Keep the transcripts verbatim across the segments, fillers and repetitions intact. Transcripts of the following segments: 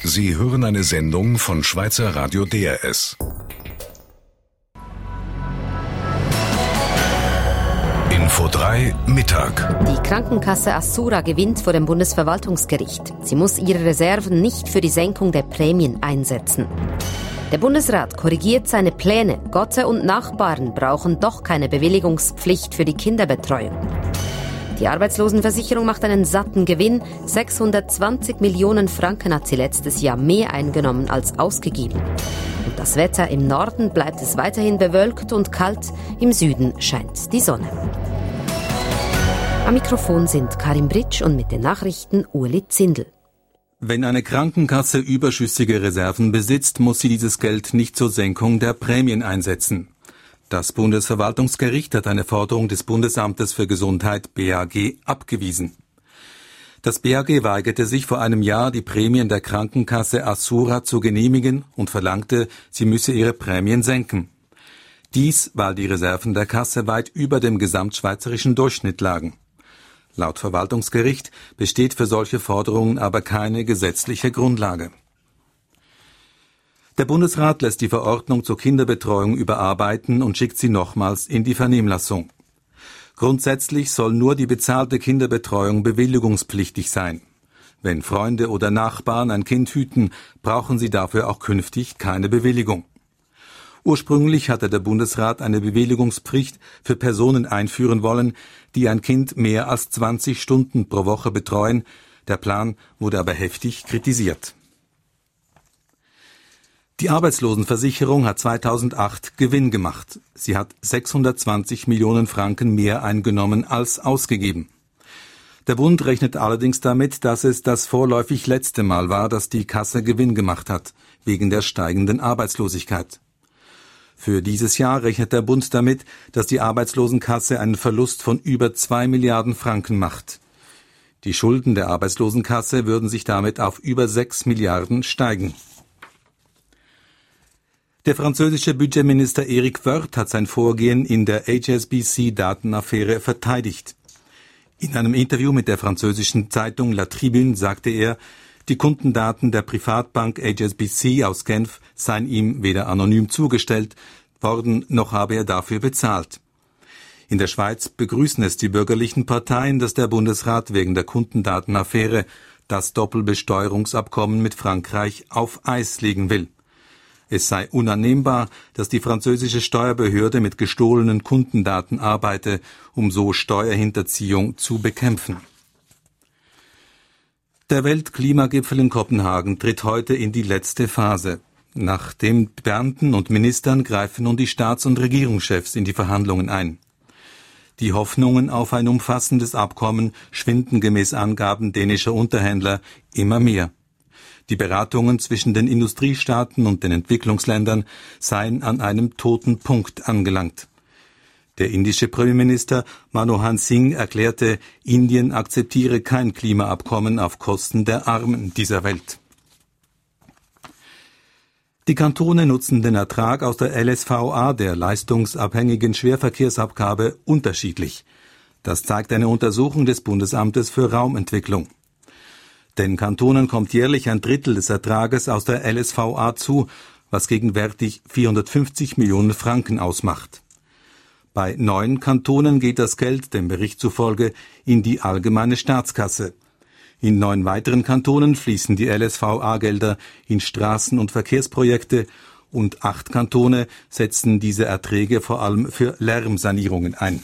Sie hören eine Sendung von Schweizer Radio D R S. Info drei Mittag. Die Krankenkasse Assura gewinnt vor dem Bundesverwaltungsgericht. Sie muss ihre Reserven nicht für die Senkung der Prämien einsetzen. Der Bundesrat korrigiert seine Pläne. Gotte und Nachbarn brauchen doch keine Bewilligungspflicht für die Kinderbetreuung. Die Arbeitslosenversicherung macht einen satten Gewinn. sechshundertzwanzig Millionen Franken hat sie letztes Jahr mehr eingenommen als ausgegeben. Und das Wetter: im Norden bleibt es weiterhin bewölkt und kalt, im Süden scheint die Sonne. Am Mikrofon sind Karin Britsch und mit den Nachrichten Ueli Zindel. Wenn eine Krankenkasse überschüssige Reserven besitzt, muss sie dieses Geld nicht zur Senkung der Prämien einsetzen. Das Bundesverwaltungsgericht hat eine Forderung des Bundesamtes für Gesundheit B A G abgewiesen. Das B A G weigerte sich vor einem Jahr, die Prämien der Krankenkasse Assura zu genehmigen und verlangte, sie müsse ihre Prämien senken. Dies, weil die Reserven der Kasse weit über dem gesamtschweizerischen Durchschnitt lagen. Laut Verwaltungsgericht besteht für solche Forderungen aber keine gesetzliche Grundlage. Der Bundesrat lässt die Verordnung zur Kinderbetreuung überarbeiten und schickt sie nochmals in die Vernehmlassung. Grundsätzlich soll nur die bezahlte Kinderbetreuung bewilligungspflichtig sein. Wenn Freunde oder Nachbarn ein Kind hüten, brauchen sie dafür auch künftig keine Bewilligung. Ursprünglich hatte der Bundesrat eine Bewilligungspflicht für Personen einführen wollen, die ein Kind mehr als zwanzig Stunden pro Woche betreuen. Der Plan wurde aber heftig kritisiert. Die Arbeitslosenversicherung hat zweitausendacht Gewinn gemacht. Sie hat sechshundertzwanzig Millionen Franken mehr eingenommen als ausgegeben. Der Bund rechnet allerdings damit, dass es das vorläufig letzte Mal war, dass die Kasse Gewinn gemacht hat, wegen der steigenden Arbeitslosigkeit. Für dieses Jahr rechnet der Bund damit, dass die Arbeitslosenkasse einen Verlust von über zwei Milliarden Franken macht. Die Schulden der Arbeitslosenkasse würden sich damit auf über sechs Milliarden steigen. Der französische Budgetminister Éric Woerth hat sein Vorgehen in der H S B C-Datenaffäre verteidigt. In einem Interview mit der französischen Zeitung La Tribune sagte er, die Kundendaten der Privatbank H S B C aus Genf seien ihm weder anonym zugestellt worden, noch habe er dafür bezahlt. In der Schweiz begrüßen es die bürgerlichen Parteien, dass der Bundesrat wegen der Kundendatenaffäre das Doppelbesteuerungsabkommen mit Frankreich auf Eis legen will. Es sei unannehmbar, dass die französische Steuerbehörde mit gestohlenen Kundendaten arbeite, um so Steuerhinterziehung zu bekämpfen. Der Weltklimagipfel in Kopenhagen tritt heute in die letzte Phase. Nach den Beamten und Ministern greifen nun die Staats- und Regierungschefs in die Verhandlungen ein. Die Hoffnungen auf ein umfassendes Abkommen schwinden gemäß Angaben dänischer Unterhändler immer mehr. Die Beratungen zwischen den Industriestaaten und den Entwicklungsländern seien an einem toten Punkt angelangt. Der indische Premierminister Manmohan Singh erklärte, Indien akzeptiere kein Klimaabkommen auf Kosten der Armen dieser Welt. Die Kantone nutzen den Ertrag aus der L S V A, der leistungsabhängigen Schwerverkehrsabgabe, unterschiedlich. Das zeigt eine Untersuchung des Bundesamtes für Raumentwicklung. Den Kantonen kommt jährlich ein Drittel des Ertrages aus der L S V A zu, was gegenwärtig vierhundertfünfzig Millionen Franken ausmacht. Bei neun Kantonen geht das Geld, dem Bericht zufolge, in die allgemeine Staatskasse. In neun weiteren Kantonen fließen die L S V A-Gelder in Straßen- und Verkehrsprojekte und acht Kantone setzen diese Erträge vor allem für Lärmsanierungen ein.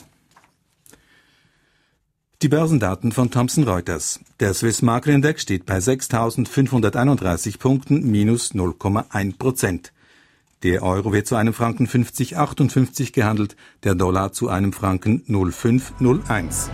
Die Börsendaten von Thomson Reuters. Der Swiss Market Index steht bei sechstausendfünfhunderteinunddreißig Punkten, minus null Komma eins Prozent. Der Euro wird zu einem Franken fünfzig Komma achtundfünfzig gehandelt, der Dollar zu einem Franken null Komma fünf null eins.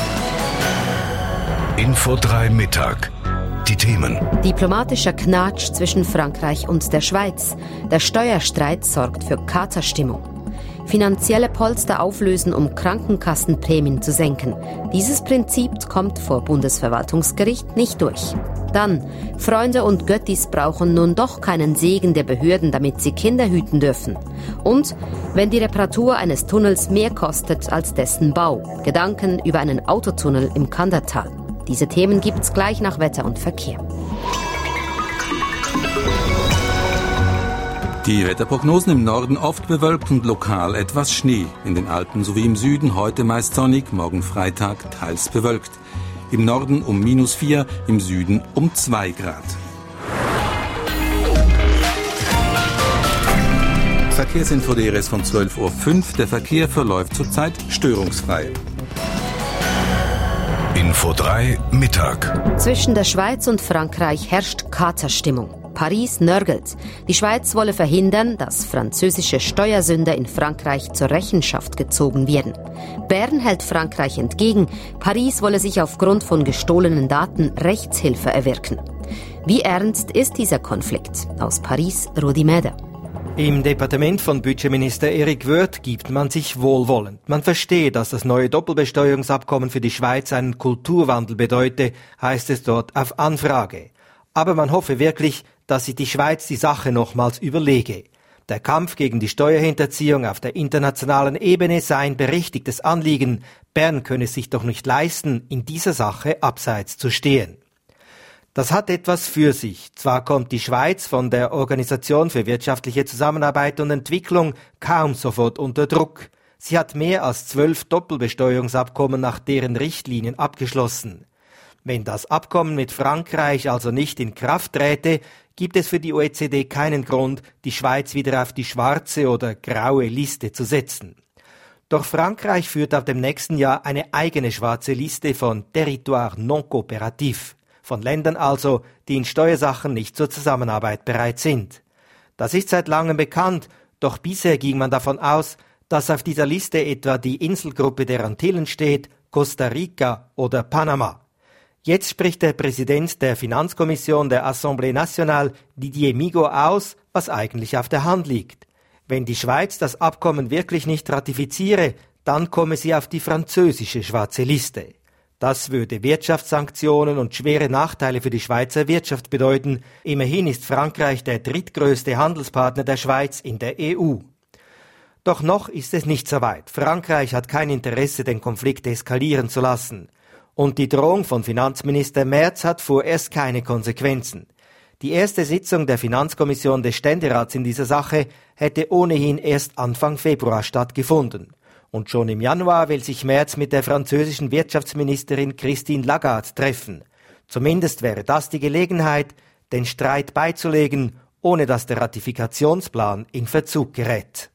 Info drei Mittag. Die Themen. Diplomatischer Knatsch zwischen Frankreich und der Schweiz. Der Steuerstreit sorgt für Katerstimmung. Finanzielle Polster auflösen, um Krankenkassenprämien zu senken. Dieses Prinzip kommt vor Bundesverwaltungsgericht nicht durch. Dann, Freunde und Göttis brauchen nun doch keinen Segen der Behörden, damit sie Kinder hüten dürfen. Und wenn die Reparatur eines Tunnels mehr kostet als dessen Bau. Gedanken über einen Autotunnel im Kandertal. Diese Themen gibt's gleich nach Wetter und Verkehr. Die Wetterprognosen im Norden oft bewölkt und lokal etwas Schnee. In den Alpen sowie im Süden heute meist sonnig, morgen Freitag teils bewölkt. Im Norden um minus vier, im Süden um zwei Grad. Verkehrsinfo D R S von zwölf Uhr fünf. Der Verkehr verläuft zurzeit störungsfrei. Info drei Mittag. Zwischen der Schweiz und Frankreich herrscht Katerstimmung. Paris nörgelt. Die Schweiz wolle verhindern, dass französische Steuersünder in Frankreich zur Rechenschaft gezogen werden. Bern hält Frankreich entgegen. Paris wolle sich aufgrund von gestohlenen Daten Rechtshilfe erwirken. Wie ernst ist dieser Konflikt? Aus Paris, Rudi Mäder. Im Departement von Budgetminister Eric Woerth gibt man sich wohlwollend. Man verstehe, dass das neue Doppelbesteuerungsabkommen für die Schweiz einen Kulturwandel bedeute, heißt es dort auf Anfrage. Aber man hoffe wirklich, dass sich die Schweiz die Sache nochmals überlege. Der Kampf gegen die Steuerhinterziehung auf der internationalen Ebene sei ein berechtigtes Anliegen. Bern könne es sich doch nicht leisten, in dieser Sache abseits zu stehen. Das hat etwas für sich. Zwar kommt die Schweiz von der Organisation für wirtschaftliche Zusammenarbeit und Entwicklung kaum sofort unter Druck. Sie hat mehr als zwölf Doppelbesteuerungsabkommen nach deren Richtlinien abgeschlossen. Wenn das Abkommen mit Frankreich also nicht in Kraft träte, gibt es für die O E C D keinen Grund, die Schweiz wieder auf die schwarze oder graue Liste zu setzen. Doch Frankreich führt ab dem nächsten Jahr eine eigene schwarze Liste von Territoire non coopératif, von Ländern also, die in Steuersachen nicht zur Zusammenarbeit bereit sind. Das ist seit langem bekannt, doch bisher ging man davon aus, dass auf dieser Liste etwa die Inselgruppe der Antillen steht, Costa Rica oder Panama. Jetzt spricht der Präsident der Finanzkommission der Assemblée Nationale, Didier Migaud, aus, was eigentlich auf der Hand liegt. Wenn die Schweiz das Abkommen wirklich nicht ratifiziere, dann komme sie auf die französische schwarze Liste. Das würde Wirtschaftssanktionen und schwere Nachteile für die Schweizer Wirtschaft bedeuten. Immerhin ist Frankreich der drittgrößte Handelspartner der Schweiz in der E U. Doch noch ist es nicht so weit. Frankreich hat kein Interesse, den Konflikt eskalieren zu lassen. Und die Drohung von Finanzminister Merz hat vorerst keine Konsequenzen. Die erste Sitzung der Finanzkommission des Ständerats in dieser Sache hätte ohnehin erst Anfang Februar stattgefunden. Und schon im Januar will sich Merz mit der französischen Wirtschaftsministerin Christine Lagarde treffen. Zumindest wäre das die Gelegenheit, den Streit beizulegen, ohne dass der Ratifikationsplan in Verzug gerät.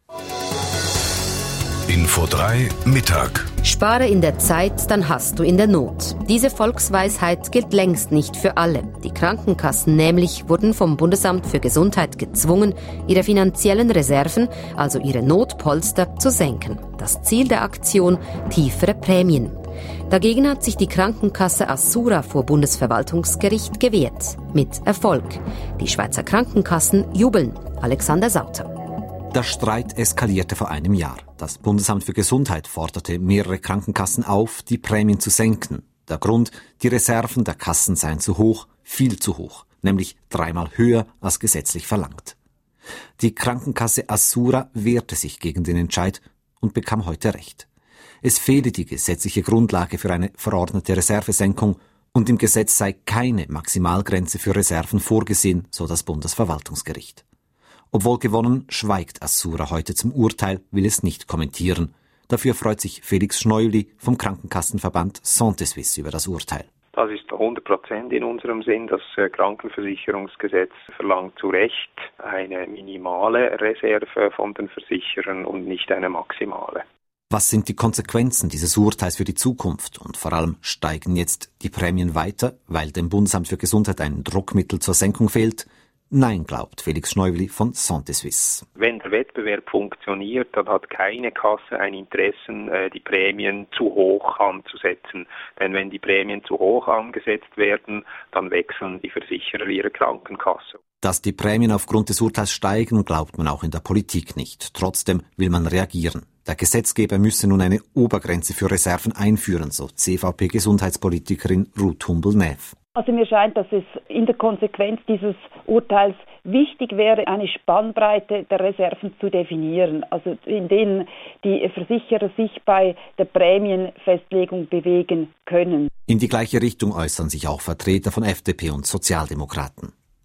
Info drei Mittag. Spare in der Zeit, dann hast du in der Not. Diese Volksweisheit gilt längst nicht für alle. Die Krankenkassen nämlich wurden vom Bundesamt für Gesundheit gezwungen, ihre finanziellen Reserven, also ihre Notpolster, zu senken. Das Ziel der Aktion: tiefere Prämien. Dagegen hat sich die Krankenkasse Assura vor Bundesverwaltungsgericht gewehrt. Mit Erfolg. Die Schweizer Krankenkassen jubeln. Alexander Sauter. Der Streit eskalierte vor einem Jahr. Das Bundesamt für Gesundheit forderte mehrere Krankenkassen auf, die Prämien zu senken. Der Grund: die Reserven der Kassen seien zu hoch, viel zu hoch, nämlich dreimal höher als gesetzlich verlangt. Die Krankenkasse Assura wehrte sich gegen den Entscheid und bekam heute Recht. Es fehle die gesetzliche Grundlage für eine verordnete Reservesenkung und im Gesetz sei keine Maximalgrenze für Reserven vorgesehen, so das Bundesverwaltungsgericht. Obwohl gewonnen, schweigt Assura heute zum Urteil, will es nicht kommentieren. Dafür freut sich Felix Schneuli vom Krankenkassenverband Santé Suisse über das Urteil. Das ist hundert Prozent in unserem Sinn. Das Krankenversicherungsgesetz verlangt zu Recht eine minimale Reserve von den Versicherern und nicht eine maximale. Was sind die Konsequenzen dieses Urteils für die Zukunft? Und vor allem, steigen jetzt die Prämien weiter, weil dem Bundesamt für Gesundheit ein Druckmittel zur Senkung fehlt? Nein, glaubt Felix Schneuli von Santé Suisse. Wenn der Wettbewerb funktioniert, dann hat keine Kasse ein Interesse, die Prämien zu hoch anzusetzen. Denn wenn die Prämien zu hoch angesetzt werden, dann wechseln die Versicherer ihre Krankenkasse. Dass die Prämien aufgrund des Urteils steigen, glaubt man auch in der Politik nicht. Trotzdem will man reagieren. Der Gesetzgeber müsse nun eine Obergrenze für Reserven einführen, so C V P-Gesundheitspolitikerin Ruth Humbel-Neff. Also mir scheint, dass es in der Konsequenz dieses Urteils wichtig wäre, eine Spannbreite der Reserven zu definieren, also in denen die Versicherer sich bei der Prämienfestlegung bewegen können. In die gleiche Richtung äußern sich auch Vertreter von F D P und Sozialdemokraten.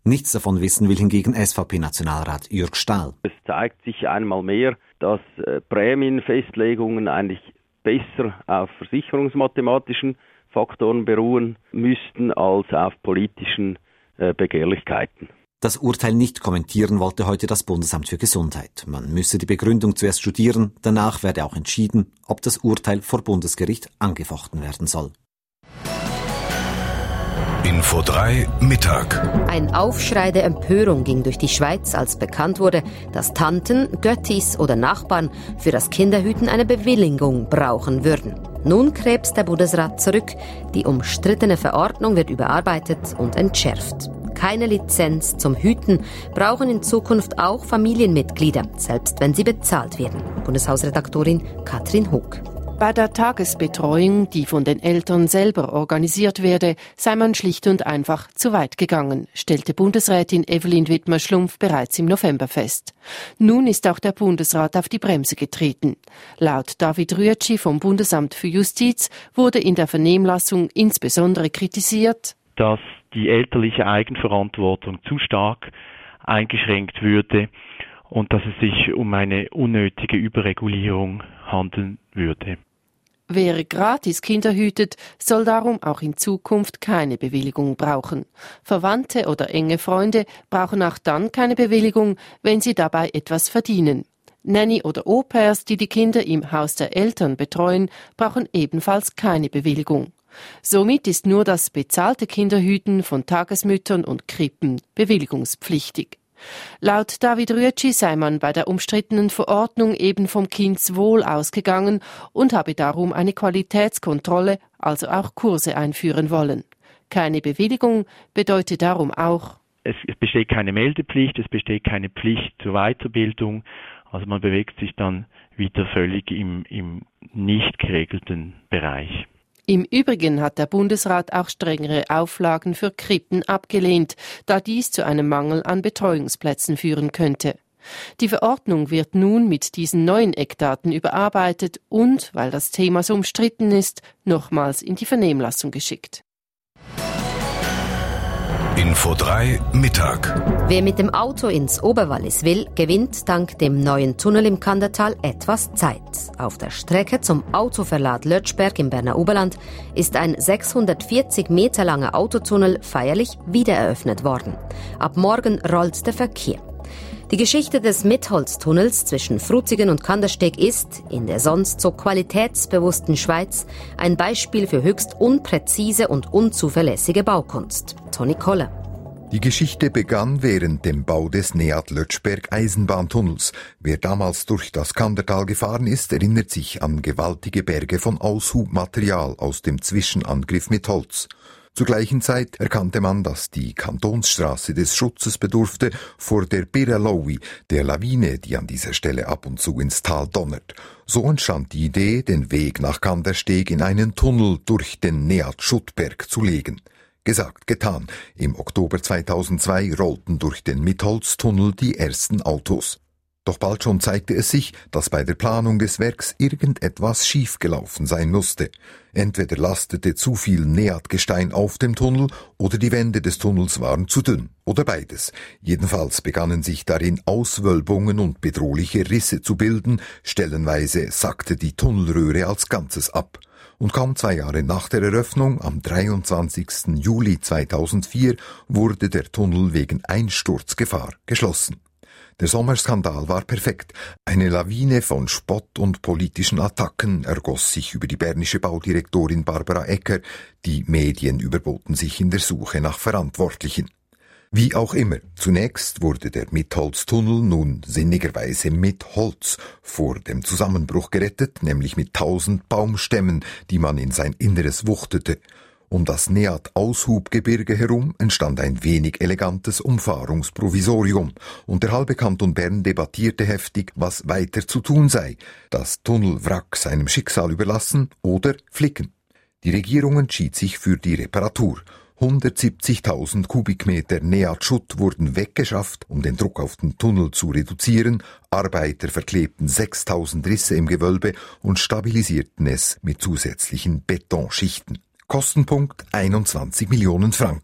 Nichts davon wissen will hingegen S V P-Nationalrat Jürg Stahl. Es zeigt sich einmal mehr, dass äh, Prämienfestlegungen eigentlich besser auf versicherungsmathematischen Faktoren beruhen müssten als auf politischen äh, Begehrlichkeiten. Das Urteil nicht kommentieren wollte heute das Bundesamt für Gesundheit. Man müsse die Begründung zuerst studieren, danach werde auch entschieden, ob das Urteil vor Bundesgericht angefochten werden soll. Info drei Mittag. Ein Aufschrei der Empörung ging durch die Schweiz, als bekannt wurde, dass Tanten, Göttis oder Nachbarn für das Kinderhüten eine Bewilligung brauchen würden. Nun krebst der Bundesrat zurück. Die umstrittene Verordnung wird überarbeitet und entschärft. Keine Lizenz zum Hüten brauchen in Zukunft auch Familienmitglieder, selbst wenn sie bezahlt werden. Bundeshausredaktorin Katrin Hug. Bei der Tagesbetreuung, die von den Eltern selber organisiert werde, sei man schlicht und einfach zu weit gegangen, stellte Bundesrätin Evelyn Wittmer-Schlumpf bereits im November fest. Nun ist auch der Bundesrat auf die Bremse getreten. Laut David Rüetschi vom Bundesamt für Justiz wurde in der Vernehmlassung insbesondere kritisiert, dass die elterliche Eigenverantwortung zu stark eingeschränkt würde und dass es sich um eine unnötige Überregulierung handeln würde. Wer gratis Kinder hütet, soll darum auch in Zukunft keine Bewilligung brauchen. Verwandte oder enge Freunde brauchen auch dann keine Bewilligung, wenn sie dabei etwas verdienen. Nanny oder Au-pairs, die die Kinder im Haus der Eltern betreuen, brauchen ebenfalls keine Bewilligung. Somit ist nur das bezahlte Kinderhüten von Tagesmüttern und Krippen bewilligungspflichtig. Laut David Rüetschi sei man bei der umstrittenen Verordnung eben vom Kindswohl ausgegangen und habe darum eine Qualitätskontrolle, also auch Kurse einführen wollen. Keine Bewilligung bedeutet darum auch: Es besteht keine Meldepflicht, es besteht keine Pflicht zur Weiterbildung, also man bewegt sich dann wieder völlig im, im nicht geregelten Bereich. Im Übrigen hat der Bundesrat auch strengere Auflagen für Krippen abgelehnt, da dies zu einem Mangel an Betreuungsplätzen führen könnte. Die Verordnung wird nun mit diesen neuen Eckdaten überarbeitet und, weil das Thema so umstritten ist, nochmals in die Vernehmlassung geschickt. Info drei Mittag. Wer mit dem Auto ins Oberwallis will, gewinnt dank dem neuen Tunnel im Kandertal etwas Zeit. Auf der Strecke zum Autoverlad Lötschberg im Berner Oberland ist ein sechshundertvierzig Meter langer Autotunnel feierlich wiedereröffnet worden. Ab morgen rollt der Verkehr. Die Geschichte des Mitholztunnels zwischen Frutigen und Kandersteg ist, in der sonst so qualitätsbewussten Schweiz, ein Beispiel für höchst unpräzise und unzuverlässige Baukunst. Toni Koller. Die Geschichte begann während dem Bau des Neat-Lötschberg-Eisenbahntunnels. Wer damals durch das Kandertal gefahren ist, erinnert sich an gewaltige Berge von Aushubmaterial aus dem Zwischenangriff mit Holz. Zur gleichen Zeit erkannte man, dass die Kantonsstraße des Schutzes bedurfte vor der Birralowi, der Lawine, die an dieser Stelle ab und zu ins Tal donnert. So entstand die Idee, den Weg nach Kandersteg in einen Tunnel durch den Neat-Schuttberg zu legen. Gesagt, getan. Im Oktober zweitausendzwei rollten durch den Mitholztunnel die ersten Autos. Doch bald schon zeigte es sich, dass bei der Planung des Werks irgendetwas schiefgelaufen sein musste. Entweder lastete zu viel Neatgestein auf dem Tunnel oder die Wände des Tunnels waren zu dünn. Oder beides. Jedenfalls begannen sich darin Auswölbungen und bedrohliche Risse zu bilden. Stellenweise sackte die Tunnelröhre als Ganzes ab. Und kaum zwei Jahre nach der Eröffnung, am dreiundzwanzigsten Juli zweitausendvier, wurde der Tunnel wegen Einsturzgefahr geschlossen. Der Sommerskandal war perfekt. Eine Lawine von Spott und politischen Attacken ergoss sich über die bernische Baudirektorin Barbara Egger. Die Medien überboten sich in der Suche nach Verantwortlichen. Wie auch immer, zunächst wurde der Mitholztunnel nun sinnigerweise mit Holz vor dem Zusammenbruch gerettet, nämlich mit tausend Baumstämmen, die man in sein Inneres wuchtete. Um das Neat-Aushubgebirge herum entstand ein wenig elegantes Umfahrungsprovisorium und der halbe Kanton Bern debattierte heftig, was weiter zu tun sei, das Tunnelwrack seinem Schicksal überlassen oder flicken. Die Regierung entschied sich für die Reparatur. hundertsiebzigtausend Kubikmeter Neat-Schutt wurden weggeschafft, um den Druck auf den Tunnel zu reduzieren. Arbeiter verklebten sechstausend Risse im Gewölbe und stabilisierten es mit zusätzlichen Betonschichten. Kostenpunkt einundzwanzig Millionen Franken.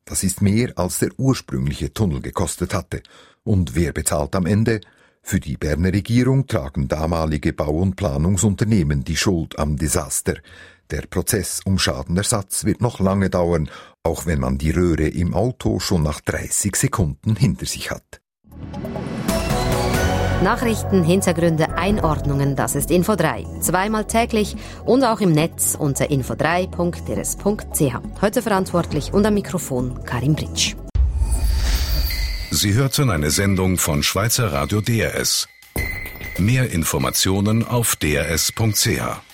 Das ist mehr, als der ursprüngliche Tunnel gekostet hatte. Und wer bezahlt am Ende? Für die Berner Regierung tragen damalige Bau- und Planungsunternehmen die Schuld am Desaster. Der Prozess um Schadenersatz wird noch lange dauern, auch wenn man die Röhre im Auto schon nach dreißig Sekunden hinter sich hat. Nachrichten, Hintergründe, Einordnungen, das ist Info drei. Zweimal täglich und auch im Netz unter info drei punkt d r s punkt c h. Heute verantwortlich und am Mikrofon Karin Britsch. Sie hörten eine Sendung von Schweizer Radio D R S. Mehr Informationen auf d r s punkt c h.